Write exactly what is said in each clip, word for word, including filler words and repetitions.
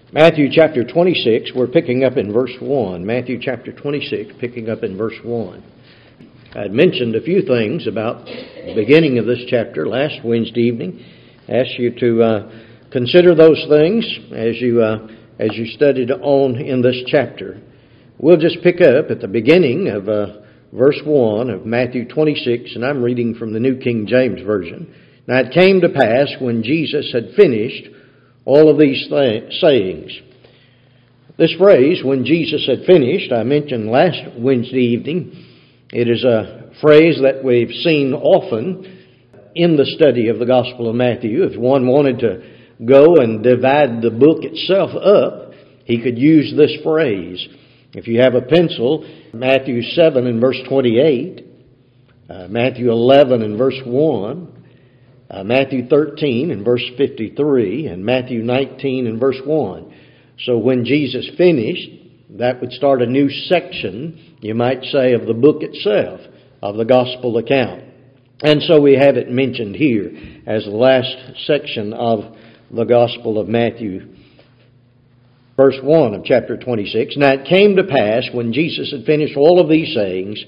Matthew chapter twenty-six, we're picking up in verse one. Matthew chapter twenty-six, picking up in verse one. I had mentioned a few things about the beginning of this chapter last Wednesday evening. I asked you to uh, consider those things as you uh, as you studied on in this chapter. We'll just pick up at the beginning of uh, verse one of Matthew twenty-six, and I'm reading from the New King James Version. Now it came to pass when Jesus had finished all of these th- sayings. This phrase, when Jesus had finished, I mentioned last Wednesday evening. It is a phrase that we've seen often in the study of the Gospel of Matthew. If one wanted to go and divide the book itself up, he could use this phrase. If you have a pencil, Matthew seven and verse twenty-eight, uh, Matthew eleven and verse one, Uh, Matthew thirteen and verse fifty-three, and Matthew nineteen and verse one. So when Jesus finished, that would start a new section, you might say, of the book itself, of the gospel account. And so we have it mentioned here as the last section of the Gospel of Matthew. Verse one of chapter twenty-six, Now it came to pass, when Jesus had finished all of these sayings,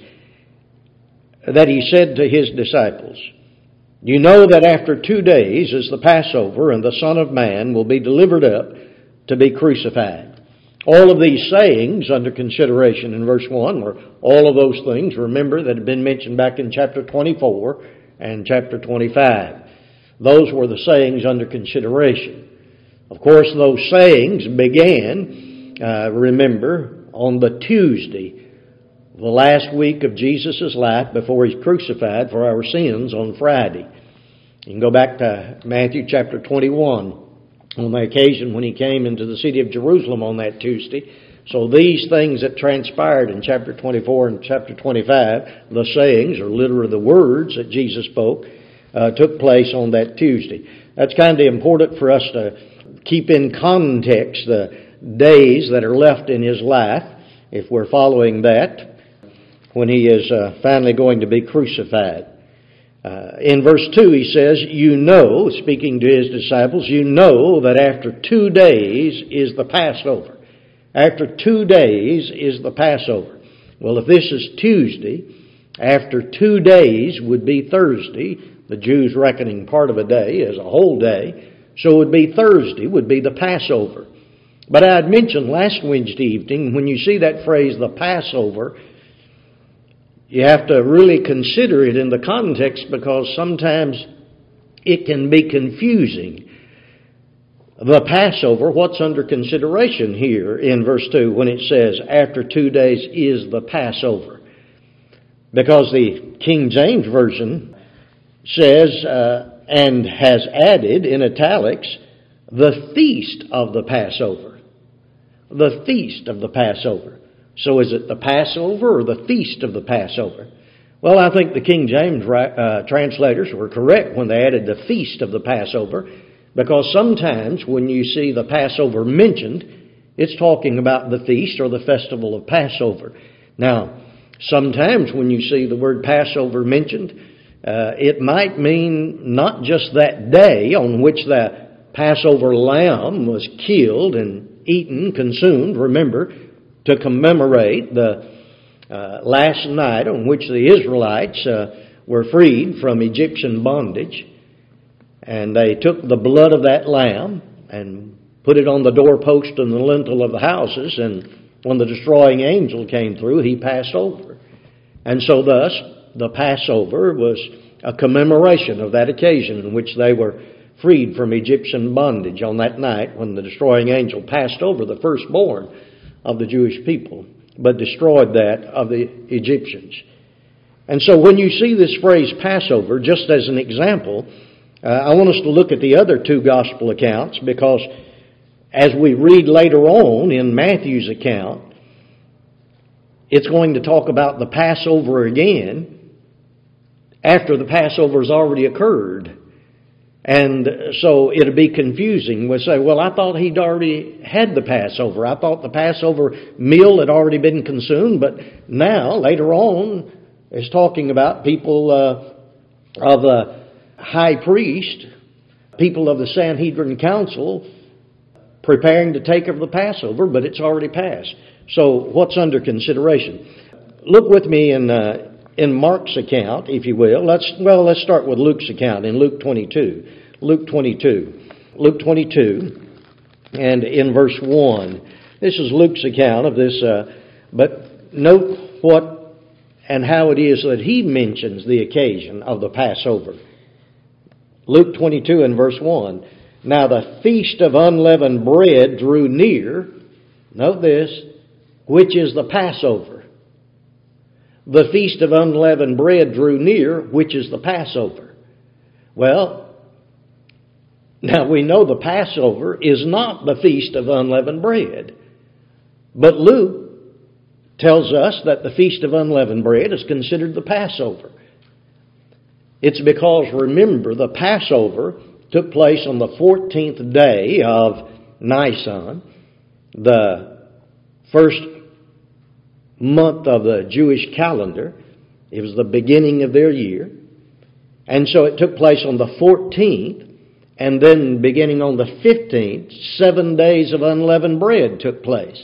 that he said to his disciples, You know that after two days is the Passover, and the Son of Man will be delivered up to be crucified. All of these sayings under consideration in verse one were all of those things, remember, that had been mentioned back in chapter twenty-four and chapter twenty-five. Those were the sayings under consideration. Of course, those sayings began, uh, remember, on the Tuesday, the last week of Jesus' life before he's crucified for our sins on Friday. You can go back to Matthew chapter twenty-one on the occasion when he came into the city of Jerusalem on that Tuesday. So these things that transpired in chapter twenty-four and chapter twenty-five, the sayings, or literally the words that Jesus spoke, uh, took place on that Tuesday. That's kind of important for us to keep in context the days that are left in his life, if we're following that, when he is uh, finally going to be crucified. Uh, in verse two he says, You know, speaking to his disciples, you know that after two days is the Passover. After two days is the Passover. Well, if this is Tuesday, after two days would be Thursday. The Jews reckoning part of a day as a whole day. So it would be Thursday, would be the Passover. But I had mentioned last Wednesday evening, when you see that phrase, the Passover, you have to really consider it in the context, because sometimes it can be confusing. The Passover, what's under consideration here in verse two when it says, after two days is the Passover? Because the King James Version says, uh, and has added in italics, the feast of the Passover. The feast of the Passover. So is it the Passover or the feast of the Passover? Well, I think the King James uh, translators were correct when they added the feast of the Passover, because sometimes when you see the Passover mentioned, it's talking about the feast or the festival of Passover. Now, sometimes when you see the word Passover mentioned, uh, it might mean not just that day on which the Passover lamb was killed and eaten, consumed, remember, to commemorate the uh, last night on which the Israelites uh, were freed from Egyptian bondage. And they took the blood of that lamb and put it on the doorpost and the lintel of the houses. And when the destroying angel came through, he passed over. And so thus, the Passover was a commemoration of that occasion in which they were freed from Egyptian bondage on that night when the destroying angel passed over the firstborn of the Jewish people, but destroyed that of the Egyptians. And so when you see this phrase Passover, just as an example, uh, I want us to look at the other two gospel accounts, because as we read later on in Matthew's account, it's going to talk about the Passover again after the Passover has already occurred. And so it'd be confusing. We'll say, well, I thought he'd already had the Passover. I thought the Passover meal had already been consumed. But now, later on, it's talking about people uh, of the high priest, people of the Sanhedrin Council, preparing to take of the Passover, but it's already passed. So what's under consideration? Look with me in uh, in Mark's account, if you will. Let's well, let's start with Luke's account in Luke twenty-two. Luke twenty-two. Luke twenty-two, and in verse one. This is Luke's account of this, uh, but note what and how it is that he mentions the occasion of the Passover. Luke twenty-two and verse one. Now the feast of unleavened bread drew near. Note this, which is the Passover. The feast of unleavened bread drew near, which is the Passover. Well, now we know the Passover is not the feast of unleavened bread. But Luke tells us that the feast of unleavened bread is considered the Passover. It's because, remember, the Passover took place on the fourteenth day of Nisan, the first month of the Jewish calendar. It was the beginning of their year. And so it took place on the fourteenth, and then beginning on the fifteenth, seven days of unleavened bread took place.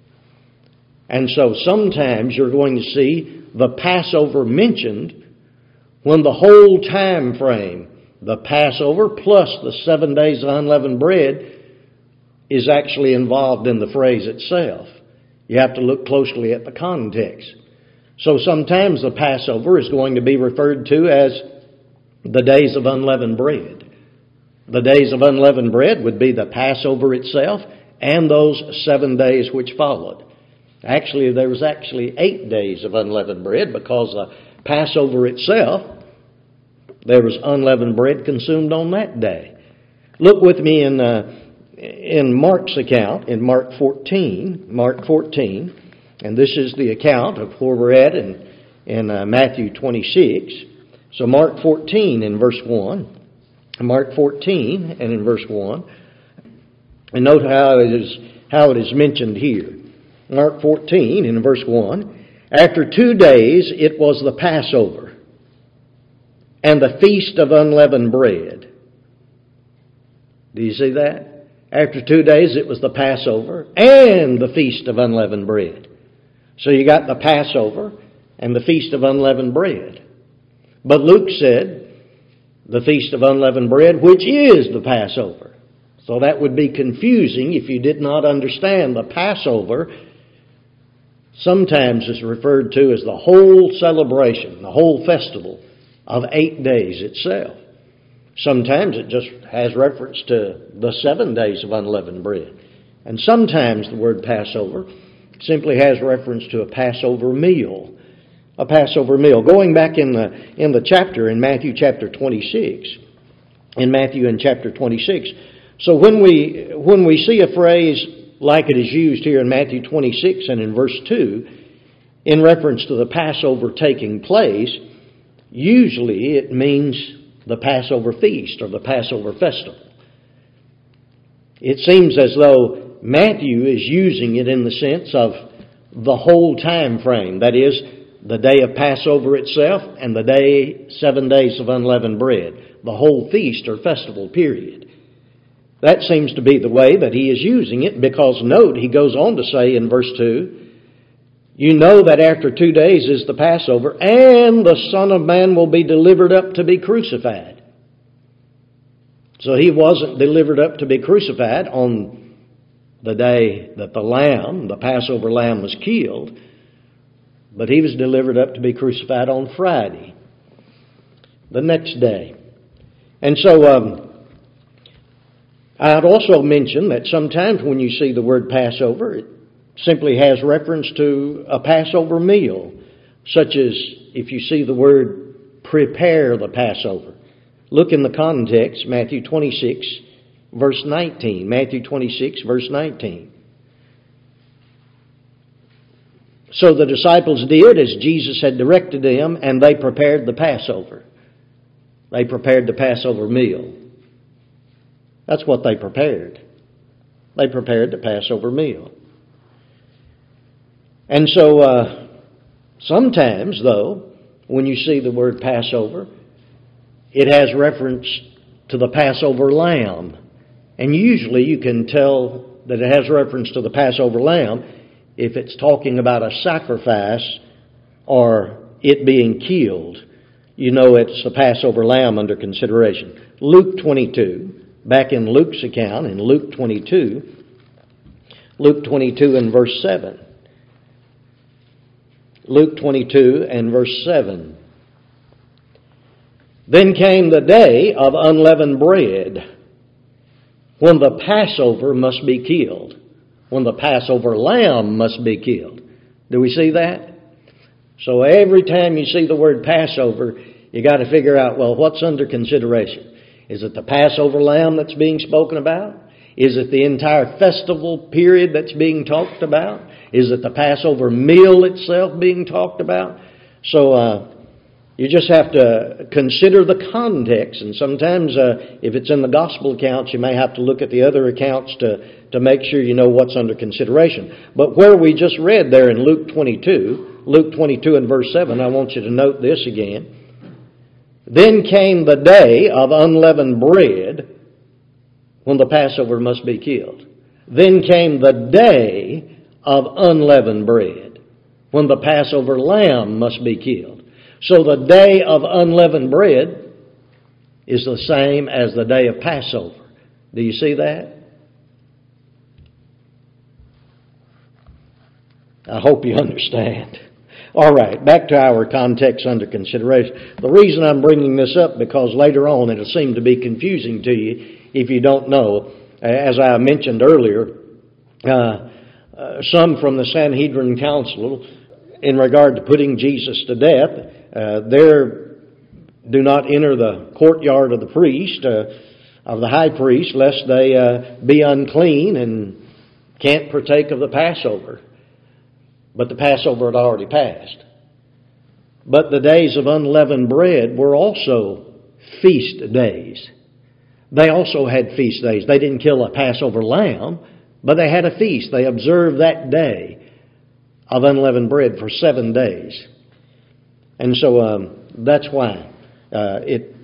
And so sometimes you're going to see the Passover mentioned when the whole time frame, the Passover plus the seven days of unleavened bread, is actually involved in the phrase itself. You have to look closely at the context. So sometimes the Passover is going to be referred to as the days of unleavened bread. The days of unleavened bread would be the Passover itself and those seven days which followed. Actually, there was actually eight days of unleavened bread because the Passover itself, there was unleavened bread consumed on that day. Look with me in uh, in Mark's account, in Mark fourteen, Mark fourteen, and this is the account of where we're at in, in uh, Matthew twenty-six. So Mark fourteen in verse one, Mark fourteen and in verse one, and note how it is, how it is mentioned here. Mark fourteen in verse one, after two days it was the Passover and the feast of unleavened bread. Do you see that? After two days it was the Passover and the feast of unleavened bread. So you got the Passover and the feast of unleavened bread. But Luke said the feast of unleavened bread, which is the Passover. So that would be confusing if you did not understand the Passover. Sometimes is referred to as the whole celebration, the whole festival of eight days itself. Sometimes it just has reference to the seven days of unleavened bread. And sometimes the word Passover simply has reference to a Passover meal. A Passover meal. Going back in the in the chapter, in Matthew chapter twenty-six, in Matthew in chapter twenty-six. So when we when we see a phrase like it is used here in Matthew twenty-six and in verse two, in reference to the Passover taking place, usually it means the Passover feast or the Passover festival. It seems as though Matthew is using it in the sense of the whole time frame. That is, the day of Passover itself and the day, seven days of unleavened bread. The whole feast or festival period. That seems to be the way that he is using it, because note, he goes on to say in verse two, you know that after two days is the Passover, and the Son of Man will be delivered up to be crucified. So he wasn't delivered up to be crucified on the day that the lamb, the Passover lamb, was killed, but he was delivered up to be crucified on Friday, the next day. And so um, I'd also mention that sometimes when you see the word Passover, it simply has reference to a Passover meal, such as if you see the word prepare the Passover. Look in the context, Matthew twenty-six, verse nineteen. Matthew twenty-six, verse nineteen. So the disciples did as Jesus had directed them, and they prepared the Passover. They prepared the Passover meal. That's what they prepared. They prepared the Passover meal. And so, uh, sometimes, though, when you see the word Passover, it has reference to the Passover lamb. And usually you can tell that it has reference to the Passover lamb if it's talking about a sacrifice or it being killed. You know it's a Passover lamb under consideration. Luke twenty-two, back in Luke's account, in Luke twenty-two, Luke twenty-two and verse seven. Luke twenty-two and verse seven. Then came the day of unleavened bread, when the Passover must be killed, when the Passover lamb must be killed. Do we see that? So every time you see the word Passover, you got to figure out, well, what's under consideration? Is it the Passover lamb that's being spoken about? Is it the entire festival period that's being talked about? Is it the Passover meal itself being talked about? So uh, you just have to consider the context. And sometimes uh, if it's in the gospel accounts, you may have to look at the other accounts to, to make sure you know what's under consideration. But where we just read there in Luke twenty-two, Luke twenty-two and verse seven, I want you to note this again. Then came the day of unleavened bread, when the Passover must be killed. Then came the day of unleavened bread, when the Passover lamb must be killed. So the day of unleavened bread is the same as the day of Passover. Do you see that? I hope you understand. All right, back to our context under consideration. The reason I'm bringing this up, because later on it'll seem to be confusing to you if you don't know. As I mentioned earlier, uh, uh, some from the Sanhedrin Council, in regard to putting Jesus to death, uh, there do not enter the courtyard of the priest, uh, of the high priest, lest they uh, be unclean and can't partake of the Passover. But the Passover had already passed. But the days of unleavened bread were also feast days. They also had feast days. They didn't kill a Passover lamb, but they had a feast. They observed that day of unleavened bread for seven days. And so um, that's why uh, it's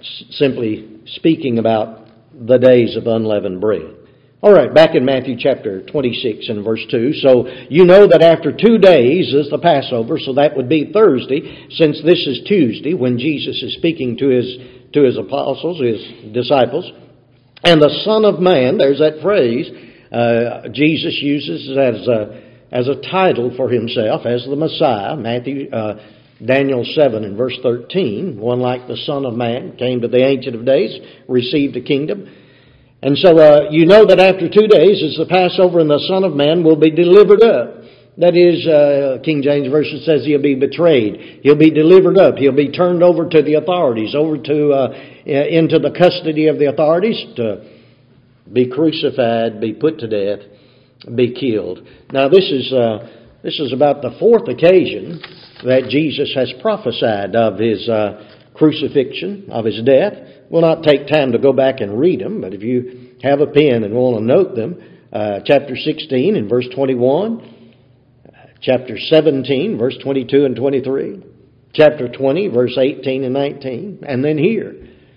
simply speaking about the days of unleavened bread. All right, back in Matthew chapter twenty-six and verse two. So you know that after two days is the Passover, so that would be Thursday, since this is Tuesday when Jesus is speaking to his to his apostles, his disciples. And the Son of Man, there's that phrase, uh, Jesus uses as a, as a title for himself, as the Messiah. Matthew, uh, Daniel seven and verse thirteen, one like the Son of Man came to the Ancient of Days, received a kingdom. And so uh, you know that after two days is the Passover, and the Son of Man will be delivered up. That is, uh, King James Version says he'll be betrayed. He'll be delivered up. He'll be turned over to the authorities, over to uh, into the custody of the authorities, to be crucified, be put to death, be killed. Now this is uh, this is about the fourth occasion that Jesus has prophesied of his uh, crucifixion, of his death. We'll not take time to go back and read them, but if you have a pen and want to note them, uh, chapter sixteen and verse twenty-one, chapter seventeen, verse twenty-two and twenty-three, chapter twenty, verse eighteen and nineteen, and then here.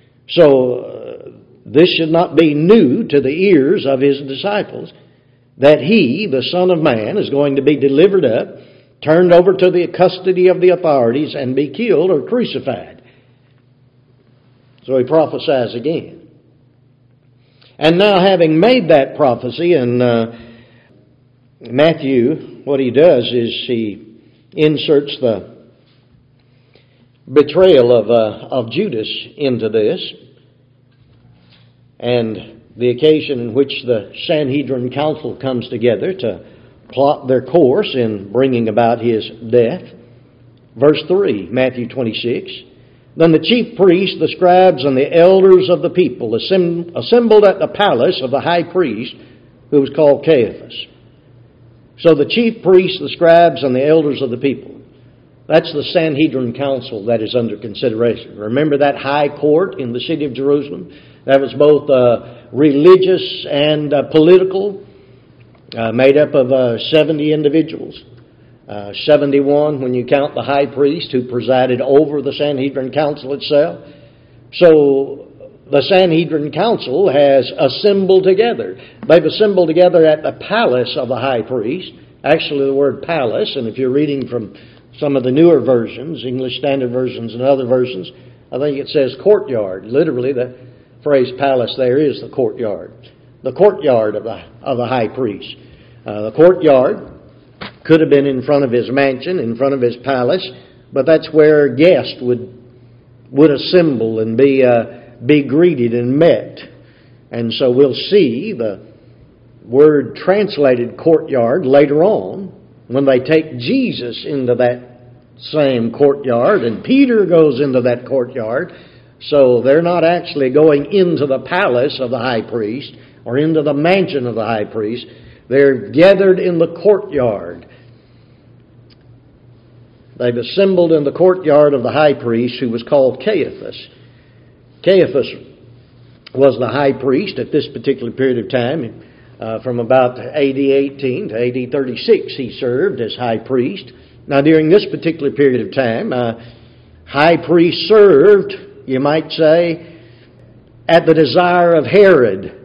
So uh, this should not be new to the ears of his disciples, that he, the Son of Man, is going to be delivered up, turned over to the custody of the authorities, and be killed or crucified. So he prophesies again. And now, having made that prophecy, in uh, Matthew, what he does is he inserts the betrayal of uh, of Judas into this, and the occasion in which the Sanhedrin Council comes together to plot their course in bringing about his death. Verse three, Matthew twenty-six. Then the chief priests, the scribes, and the elders of the people assembled at the palace of the high priest, who was called Caiaphas. So the chief priests, the scribes, and the elders of the people. That's the Sanhedrin Council that is under consideration. Remember that high court in the city of Jerusalem? That was both uh, religious and uh, political, uh, made up of uh, seventy individuals. Uh, seventy-one when you count the high priest who presided over the Sanhedrin Council itself. So the Sanhedrin Council has assembled together. They've assembled together at the palace of the high priest. Actually, the word palace, and if you're reading from some of the newer versions, English Standard Versions and other versions, I think it says courtyard. Literally, the phrase palace there is the courtyard. The courtyard of the, of the high priest. Uh, the courtyard could have been in front of his mansion, in front of his palace, but that's where guests would would assemble and be uh, be greeted and met. And so we'll see the word translated courtyard later on when they take Jesus into that same courtyard, and Peter goes into that courtyard. So they're not actually going into the palace of the high priest or into the mansion of the high priest. They're gathered in the courtyard. They've assembled in the courtyard of the high priest, who was called Caiaphas. Caiaphas was the high priest at this particular period of time. Uh, from about A D eighteen to A D thirty-six, he served as high priest. Now, during this particular period of time, uh, high priest served, you might say, at the desire of Herod,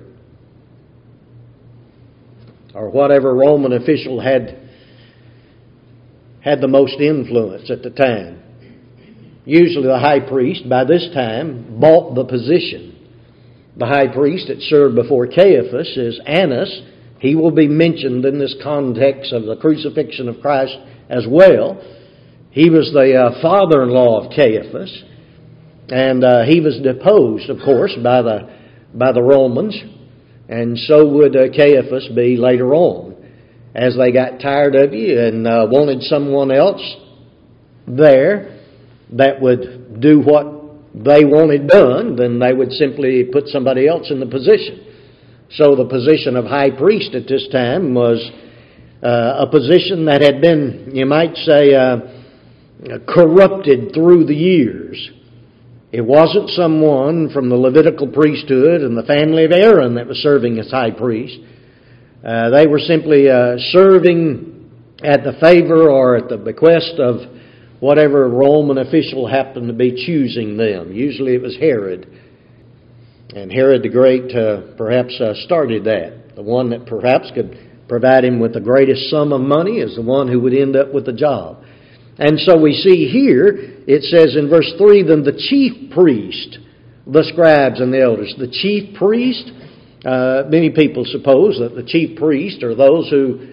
or whatever Roman official had had the most influence at the time. Usually the high priest, by this time, bought the position. The high priest that served before Caiaphas is Annas. He will be mentioned in this context of the crucifixion of Christ as well. He was the uh, father-in-law of Caiaphas, and uh, he was deposed, of course, by the by the Romans, and so would uh, Caiaphas be later on. As they got tired of you and uh, wanted someone else there that would do what they wanted done, then they would simply put somebody else in the position. So the position of high priest at this time was uh, a position that had been, you might say, uh, corrupted through the years. It wasn't someone from the Levitical priesthood and the family of Aaron that was serving as high priest. Uh, they were simply uh, serving at the favor or at the bequest of whatever Roman official happened to be choosing them. Usually it was Herod. And Herod the Great uh, perhaps uh, started that. The one that perhaps could provide him with the greatest sum of money is the one who would end up with the job. And so we see here, it says in verse three, then the chief priest, the scribes and the elders. The chief priest, uh, many people suppose that the chief priest are those who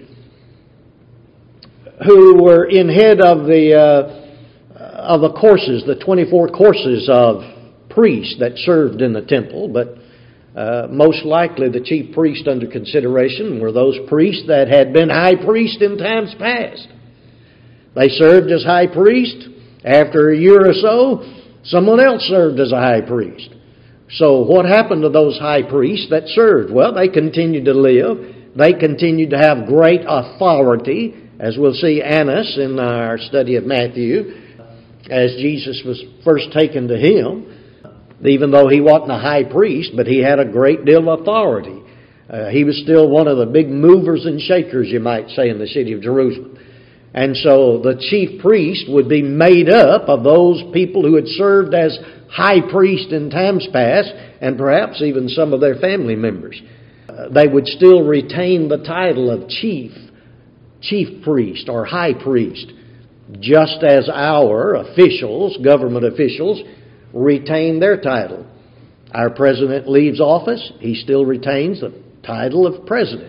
who were in head of the uh, of the courses, the twenty-four courses of priests that served in the temple. But uh, most likely the chief priest under consideration were those priests that had been high priest in times past. They served as high priest. After a year or so, someone else served as a high priest. So what happened to those high priests that served? Well, they continued to live. They continued to have great authority, as we'll see Annas in our study of Matthew, as Jesus was first taken to him. Even though he wasn't a high priest, but he had a great deal of authority. Uh, he was still one of the big movers and shakers, you might say, in the city of Jerusalem. And so the chief priest would be made up of those people who had served as high priest in times past, and perhaps even some of their family members. Uh, they would still retain the title of chief, chief priest or high priest, just as our officials, government officials, retain their title. Our president leaves office, he still retains the title of president.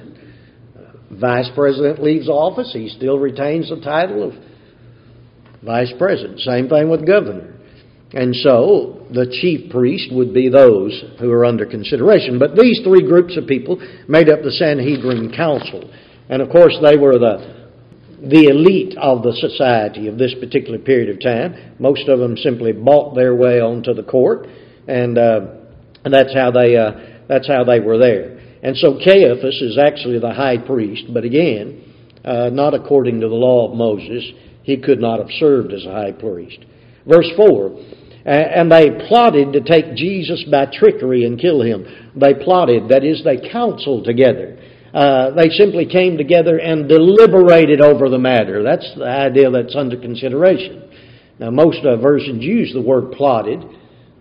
Vice president leaves office, he still retains the title of vice president. Same thing with governor. And so the chief priest would be those who are under consideration. But these three groups of people made up the Sanhedrin Council. And of course they were the the elite of the society of this particular period of time. Most of them simply bought their way onto the court, and uh, and that's how they uh, that's how they were there. And so Caiaphas is actually the high priest, but again, uh, not according to the law of Moses. He could not have served as a high priest. Verse four, and they plotted to take Jesus by trickery and kill him. They plotted, that is, they counseled together. Uh, they simply came together and deliberated over the matter. That's the idea that's under consideration. Now, most uh, versions use the word plotted,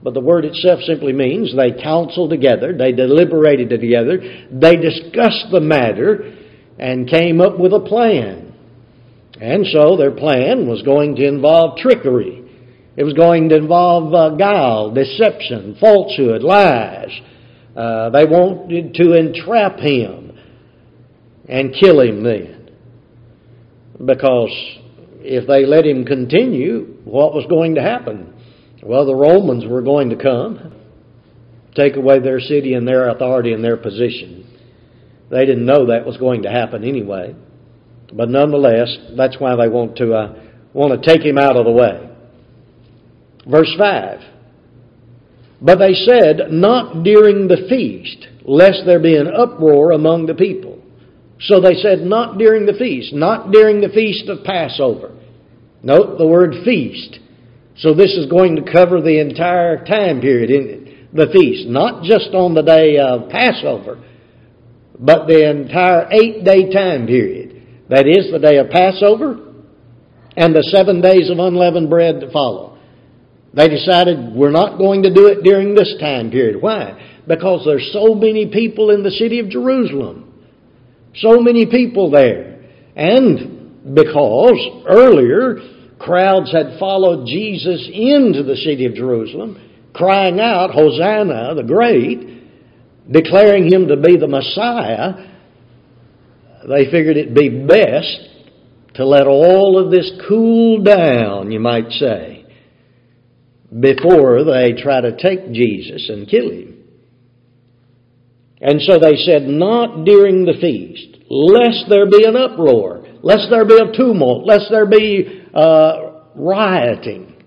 but the word itself simply means they counseled together, they deliberated together, they discussed the matter, and came up with a plan. And so their plan was going to involve trickery. It was going to involve uh, guile, deception, falsehood, lies. Uh, they wanted to entrap him and kill him then. Because if they let him continue, what was going to happen? Well, the Romans were going to come, take away their city and their authority and their position. They didn't know that was going to happen anyway. But nonetheless, that's why they want to uh, want to take him out of the way. Verse five. But they said, not during the feast, lest there be an uproar among the people. So they said, not during the feast, not during the feast of Passover. Note the word feast. So this is going to cover the entire time period in the feast. Not just on the day of Passover, but the entire eight-day time period. That is the day of Passover and the seven days of unleavened bread to follow. They decided we're not going to do it during this time period. Why? Because there's so many people in the city of Jerusalem. So many people there. And because earlier crowds had followed Jesus into the city of Jerusalem, crying out, Hosanna, the Great, declaring Him to be the Messiah, they figured it'd be best to let all of this cool down, you might say, before they try to take Jesus and kill Him. And so they said, not during the feast, lest there be an uproar, lest there be a tumult, lest there be uh, rioting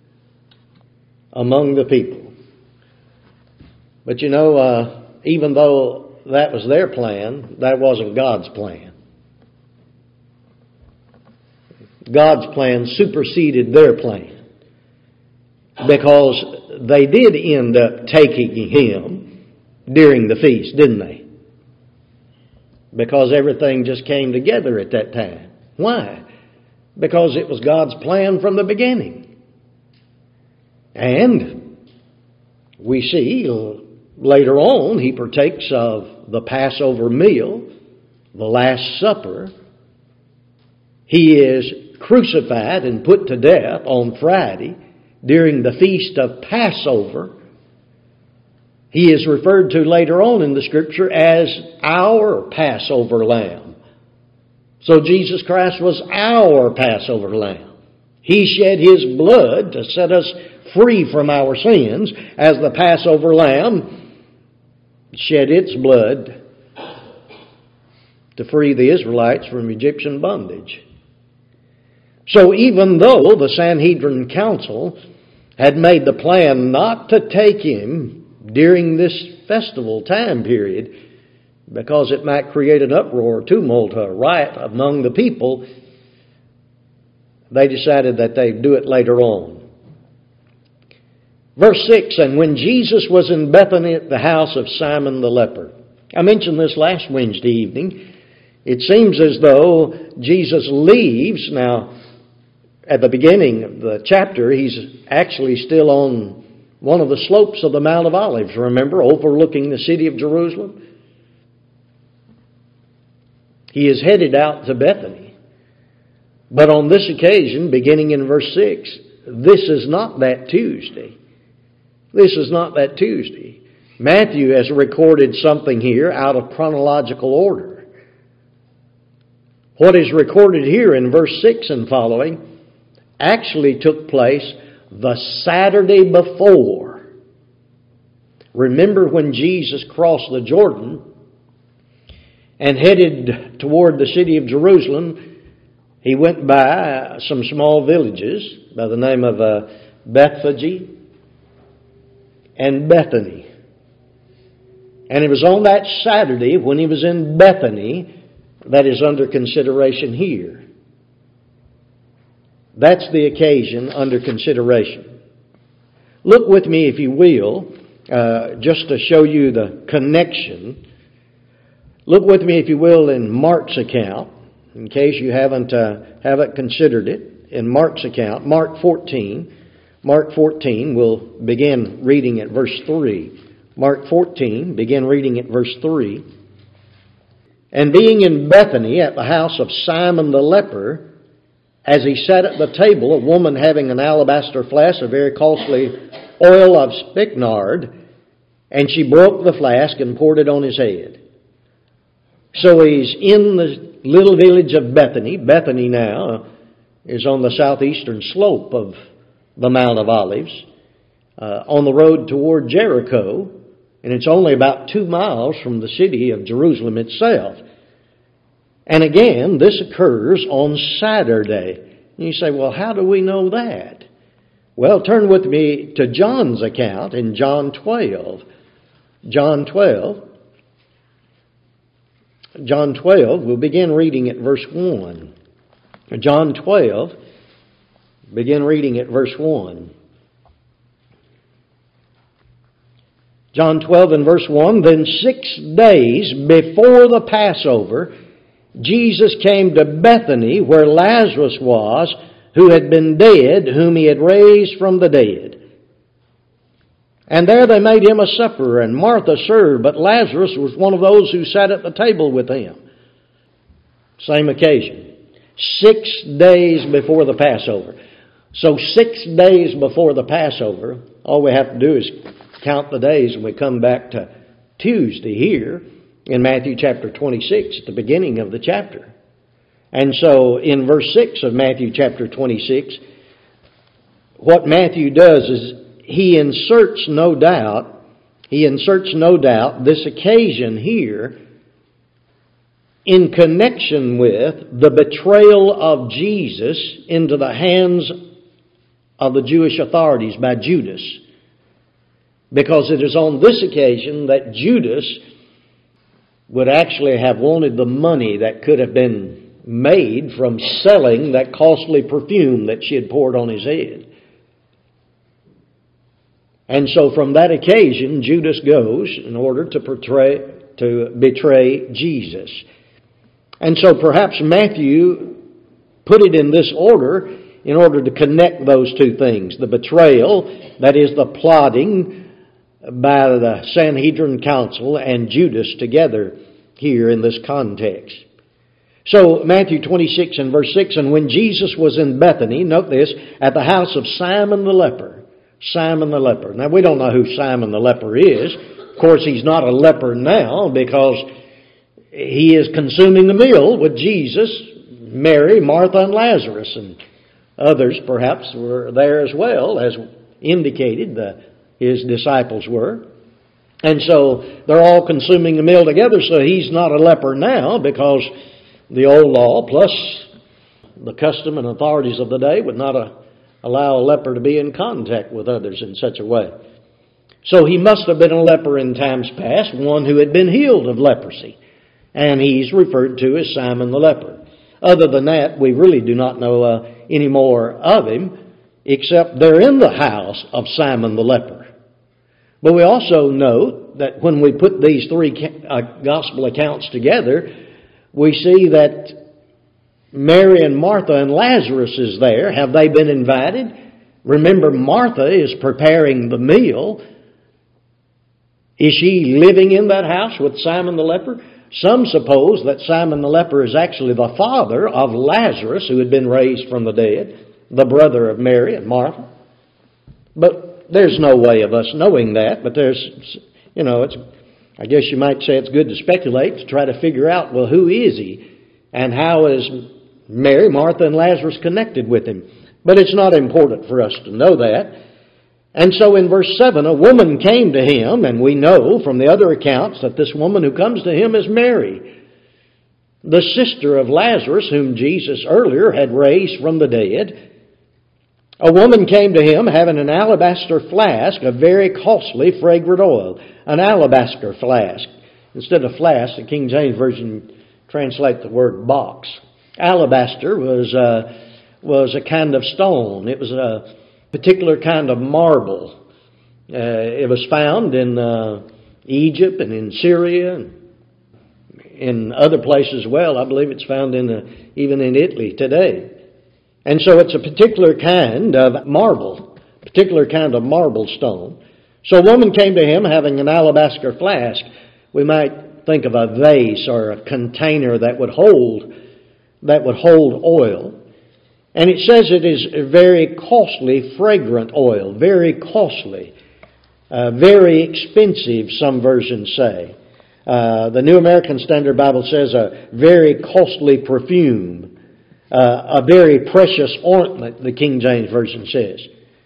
among the people. But you know, uh, even though that was their plan, that wasn't God's plan. God's plan superseded their plan. Because they did end up taking Him during the feast, didn't they? Because everything just came together at that time. Why? Because it was God's plan from the beginning. And we see later on He partakes of the Passover meal, the Last Supper. He is crucified and put to death on Friday during the feast of Passover. He is referred to later on in the Scripture as our Passover Lamb. So Jesus Christ was our Passover Lamb. He shed His blood to set us free from our sins, as the Passover Lamb shed its blood to free the Israelites from Egyptian bondage. So even though the Sanhedrin Council had made the plan not to take Him during this festival time period, because it might create an uproar, tumult, a riot among the people, they decided that they'd do it later on. Verse six, and when Jesus was in Bethany at the house of Simon the leper. I mentioned this last Wednesday evening. It seems as though Jesus leaves. Now, at the beginning of the chapter, He's actually still on one of the slopes of the Mount of Olives, remember, overlooking the city of Jerusalem. He is headed out to Bethany. But on this occasion, beginning in verse six, this is not that Tuesday. This is not that Tuesday. Matthew has recorded something here out of chronological order. What is recorded here in verse six and following actually took place the Saturday before. Remember when Jesus crossed the Jordan and headed toward the city of Jerusalem, He went by some small villages by the name of uh, Bethphage and Bethany. And it was on that Saturday when He was in Bethany that is under consideration here. That's the occasion under consideration. Look with me, if you will, uh, just to show you the connection. Look with me, if you will, in Mark's account, in case you haven't uh, haven't considered it. In Mark's account, Mark fourteen. Mark fourteen, we'll begin reading at verse three. Mark fourteen, begin reading at verse three. And being in Bethany at the house of Simon the leper, as he sat at the table, a woman having an alabaster flask of very costly oil of spikenard, and she broke the flask and poured it on his head. So he's in the little village of Bethany. Bethany now is on the southeastern slope of the Mount of Olives, uh, on the road toward Jericho, and it's only about two miles from the city of Jerusalem itself. And again, this occurs on Saturday. And you say, well, how do we know that? Well, turn with me to John's account in John twelve. John twelve. John twelve, we'll begin reading at verse one. John twelve, begin reading at verse one. John twelve and verse one, then six days before the Passover, Jesus came to Bethany where Lazarus was, who had been dead, whom he had raised from the dead. And there they made him a supper, and Martha served, but Lazarus was one of those who sat at the table with him. Same occasion. Six days before the Passover. So six days before the Passover, all we have to do is count the days and we come back to Tuesday here in Matthew chapter twenty-six at the beginning of the chapter. And so in verse six of Matthew chapter twenty-six, what Matthew does is he inserts no doubt, he inserts no doubt this occasion here in connection with the betrayal of Jesus into the hands of the Jewish authorities by Judas. Because it is on this occasion that Judas would actually have wanted the money that could have been made from selling that costly perfume that she had poured on his head. And so from that occasion, Judas goes in order to portray, to betray Jesus. And so perhaps Matthew put it in this order in order to connect those two things. The betrayal, that is the plotting by the Sanhedrin Council and Judas together here in this context. So Matthew twenty-six and verse six, and when Jesus was in Bethany, note this, at the house of Simon the leper. Simon the leper. Now we don't know who Simon the leper is. Of course he's not a leper now because he is consuming the meal with Jesus, Mary, Martha, and Lazarus, and others perhaps were there as well, as indicated the, his disciples were. And so they're all consuming the meal together, so he's not a leper now because the old law plus the custom and authorities of the day would not uh, allow a leper to be in contact with others in such a way. So he must have been a leper in times past, one who had been healed of leprosy. And he's referred to as Simon the leper. Other than that, we really do not know uh, any more of him, except they're in the house of Simon the leper. But we also note that when we put these three uh, gospel accounts together, we see that Mary and Martha and Lazarus is there. Have they been invited? Remember, Martha is preparing the meal. Is she living in that house with Simon the leper? Some suppose that Simon the leper is actually the father of Lazarus, who had been raised from the dead, the brother of Mary and Martha. But there's no way of us knowing that. But there's, you know, it's, I guess you might say it's good to speculate to try to figure out, well, who is he? And how is Mary, Martha, and Lazarus connected with him? But it's not important for us to know that. And so in verse seven, a woman came to him, and we know from the other accounts that this woman who comes to him is Mary, the sister of Lazarus, whom Jesus earlier had raised from the dead. A woman came to him having an alabaster flask of very costly fragrant oil. An alabaster flask. Instead of flask, the King James Version translates the word box. Alabaster was, uh, was a kind of stone. It was a particular kind of marble. Uh, it was found in uh, Egypt and in Syria and in other places as well. I believe it's found in uh, even in Italy today. And so it's a particular kind of marble, particular kind of marble stone. So a woman came to him having an alabaster flask. We might think of a vase or a container that would hold that would hold oil. And it says it is a very costly, fragrant oil, very costly, uh, very expensive, some versions say. Uh, the New American Standard Bible says a very costly perfume, uh, a very precious ointment, the King James Version says.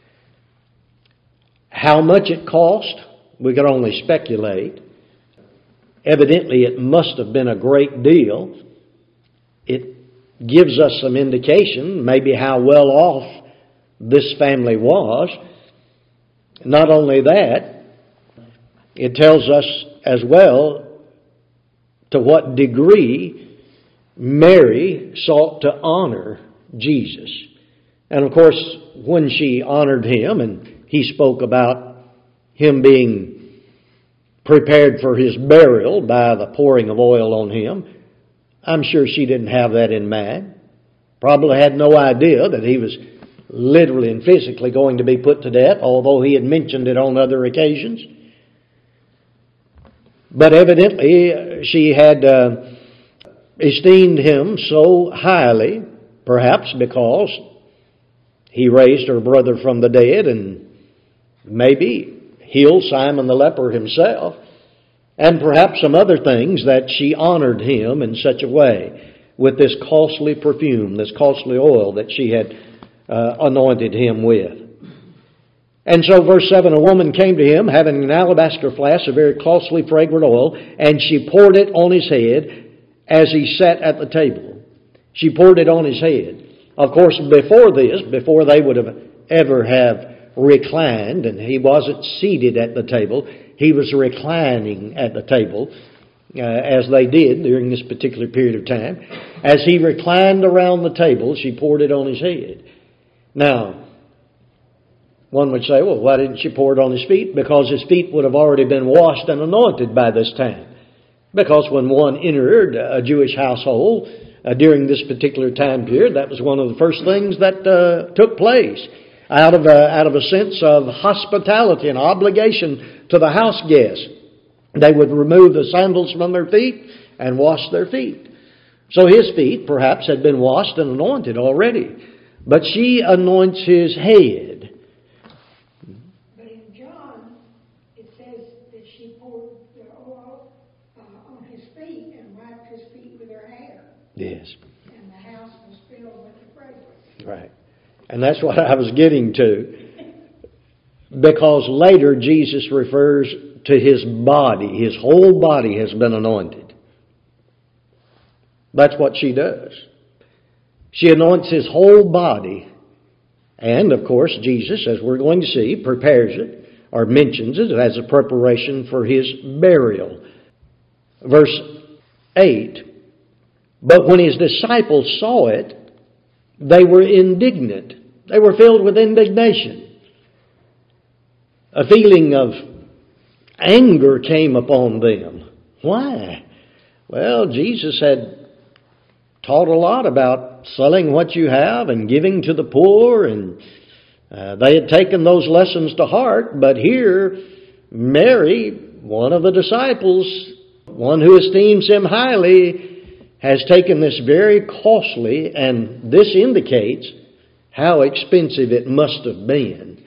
How much it cost, we could only speculate. Evidently, it must have been a great deal. It gives us some indication, maybe how well off this family was. Not only that, it tells us as well to what degree Mary sought to honor Jesus. And of course, when she honored him and he spoke about him being prepared for his burial by the pouring of oil on him, I'm sure she didn't have that in mind. Probably had no idea that he was literally and physically going to be put to death, although he had mentioned it on other occasions. But evidently she had uh, esteemed him so highly, perhaps because he raised her brother from the dead and maybe healed Simon the leper himself, and perhaps some other things, that she honored him in such a way with this costly perfume, this costly oil that she had uh, anointed him with. And so verse seven, a woman came to him having an alabaster flask of very costly fragrant oil, and she poured it on his head as he sat at the table. She poured it on his head. Of course, before this, before they would have ever have reclined, and he wasn't seated at the table, he was reclining at the table, uh, as they did during this particular period of time. As he reclined around the table, she poured it on his head. Now, one would say, well, why didn't she pour it on his feet? Because his feet would have already been washed and anointed by this time. Because when one entered a Jewish household uh, during this particular time period, that was one of the first things that uh, took place. Out of, a, out of a sense of hospitality and obligation to the house guests, they would remove the sandals from their feet and wash their feet. So his feet perhaps had been washed and anointed already. But she anoints his head. But in John, it says that she poured the oil uh, on his feet and wiped his feet with her hair. Yes. And the house was filled with the fragrance. Right. And that's what I was getting to. Because later Jesus refers to his body. His whole body has been anointed. That's what she does. She anoints his whole body. And, of course, Jesus, as we're going to see, prepares it or mentions it as a preparation for his burial. Verse eight, but when his disciples saw it, they were indignant. They were filled with indignation. A feeling of anger came upon them. Why? Well, Jesus had taught a lot about selling what you have and giving to the poor, and uh, they had taken those lessons to heart. But here, Mary, one of the disciples, one who esteems him highly, has taken this very costly, and this indicates how expensive it must have been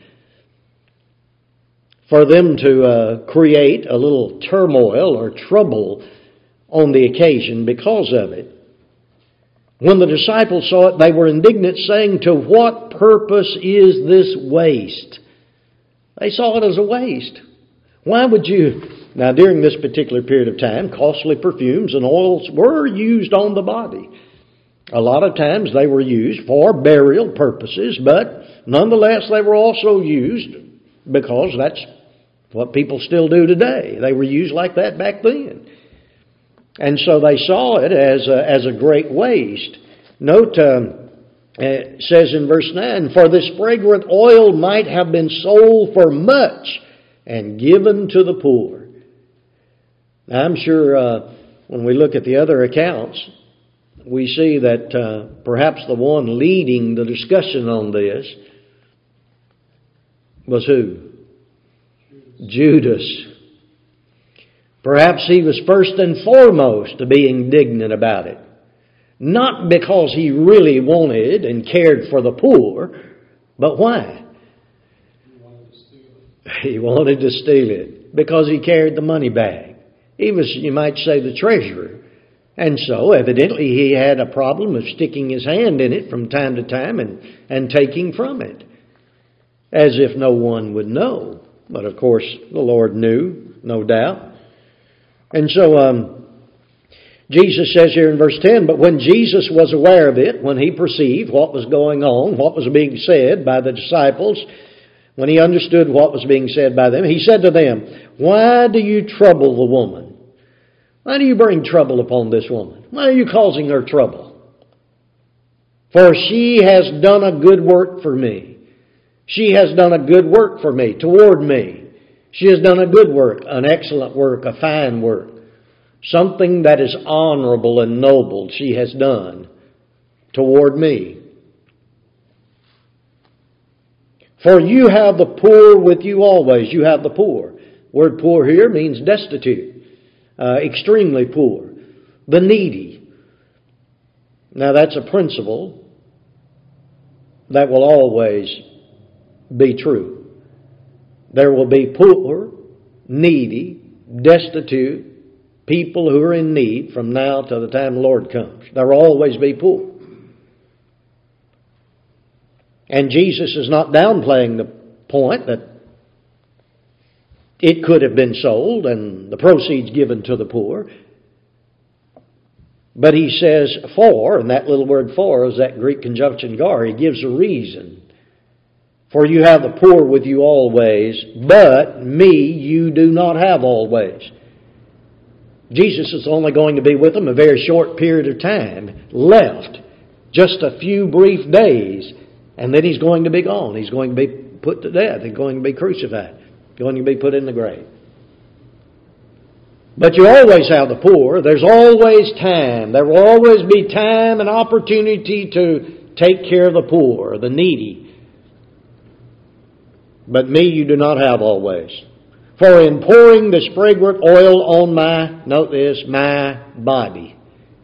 for them to uh, create a little turmoil or trouble on the occasion because of it. When the disciples saw it, they were indignant, saying, to what purpose is this waste? They saw it as a waste. Why would you... Now, during this particular period of time, costly perfumes and oils were used on the body. A lot of times they were used for burial purposes, but nonetheless they were also used because that's what people still do today. They were used like that back then. And so they saw it as a, as a great waste. Note, um, it says in verse nine, for this fragrant oil might have been sold for much and given to the poor. Now, I'm sure uh, when we look at the other accounts, we see that uh, perhaps the one leading the discussion on this was who? Judas. Perhaps he was first and foremost to be indignant about it. Not because he really wanted and cared for the poor, but why? He wanted to steal it. He wanted to steal it because he carried the money bag. He was, you might say, the treasurer. And so, evidently, he had a problem of sticking his hand in it from time to time and, and taking from it. As if no one would know. But, of course, the Lord knew, no doubt. And so, um, Jesus says here in verse ten, but when Jesus was aware of it, when he perceived what was going on, what was being said by the disciples, when he understood what was being said by them, he said to them, why do you trouble the woman? Why do you bring trouble upon this woman? Why are you causing her trouble? For she has done a good work for me. She has done a good work for me, toward me. She has done a good work, an excellent work, a fine work. Something that is honorable and noble she has done toward me. For you have the poor with you always. You have the poor. Word poor here means destitute. Uh, extremely poor. The needy. Now that's a principle that will always be true. There will be poor, needy, destitute, people who are in need from now to the time the Lord comes. There will always be poor. And Jesus is not downplaying the point that it could have been sold and the proceeds given to the poor. But he says for, and that little word for is that Greek conjunction gar. He gives a reason. For you have the poor with you always, but me you do not have always. Jesus is only going to be with them a very short period of time left. Just a few brief days. And then he's going to be gone. He's going to be put to death. He's going to be crucified. Going to be put in the grave. But you always have the poor. There's always time. There will always be time and opportunity to take care of the poor, the needy. But me you do not have always. For in pouring this fragrant oil on my, note this, my body.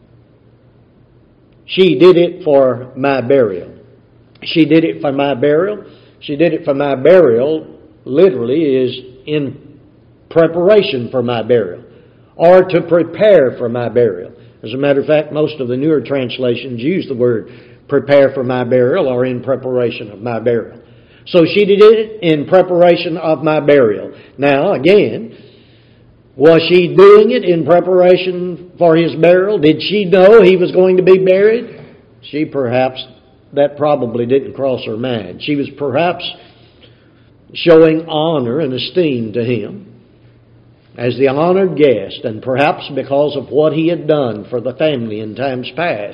She did it for my burial. She did it for my burial. She did it for my burial, literally, is in preparation for my burial. Or to prepare for my burial. As a matter of fact, most of the newer translations use the word prepare for my burial or in preparation of my burial. So she did it in preparation of my burial. Now, again, was she doing it in preparation for his burial? Did she know he was going to be buried? She perhaps, that probably didn't cross her mind. She was perhaps showing honor and esteem to him as the honored guest, and perhaps because of what he had done for the family in times past.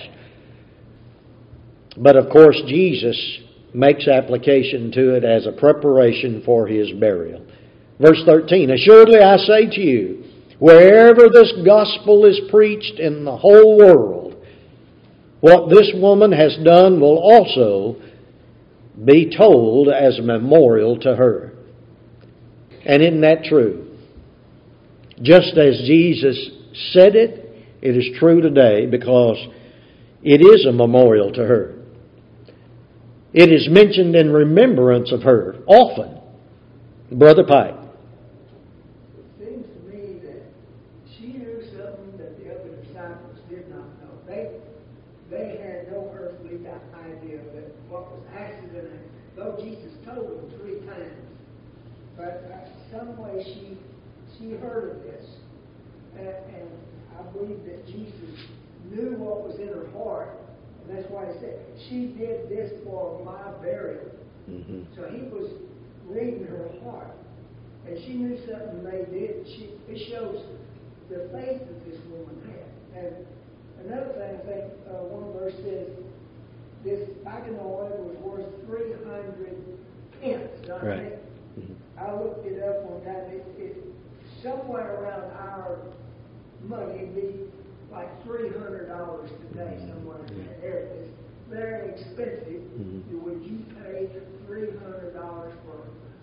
But of course, Jesus makes application to it as a preparation for his burial. Verse thirteen, assuredly I say to you, wherever this gospel is preached in the whole world, what this woman has done will also be told as a memorial to her. And isn't that true? Just as Jesus said it, it is true today because it is a memorial to her. It is mentioned in remembrance of her often. Brother Pike. It seems to me that she knew something that the other disciples did not know. They they had no earthly idea that what was actually going to happen. Though Jesus told them three times. But uh, some way she she heard of this. And, and I believe that Jesus knew what was in her heart. And that's why he said, she did this for my burial. Mm-hmm. So he was reading her heart. And she knew something they did. She, it shows the faith that this woman had. And another thing, I think uh, one verse says, this back in oil was worth three hundred pence. Right. Mm-hmm. I looked it up one time. It, it, somewhere around our money, it'd be like three hundred dollars today, somewhere in that area. It's very expensive. Mm-hmm. Would you pay three hundred dollars for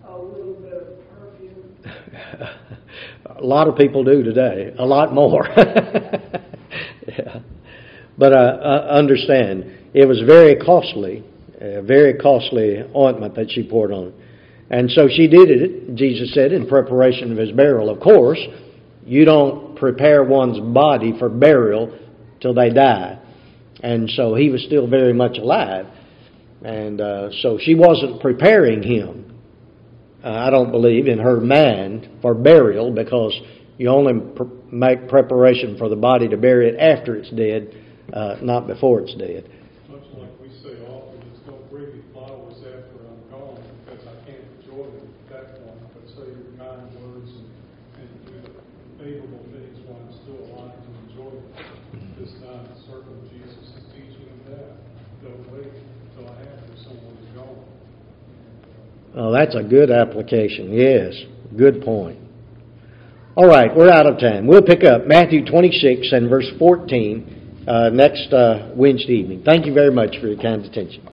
a little bit of perfume? A lot of people do today, a lot more. Yeah. But uh, uh, understand, it was very costly, a very costly ointment that she poured on. And so she did it, Jesus said, in preparation of his burial. Of course, you don't prepare one's body for burial till they die. And so he was still very much alive. And uh, so she wasn't preparing him, uh, I don't believe, in her mind for burial, because you only pr- make preparation for the body to bury it after it's dead, uh, not before it's dead. Much like we say often, it's don't bring me flowers after I'm gone, because I can't enjoy them at that point, but say your kind words and, and do the favorable things while I'm still alive to enjoy them. This time, certainly Jesus is teaching them that. Don't wait until after someone's gone. Oh, that's a good application. Yes, good point. All right, we're out of time. We'll pick up Matthew twenty-six and verse fourteen uh, next uh, Wednesday evening. Thank you very much for your kind attention.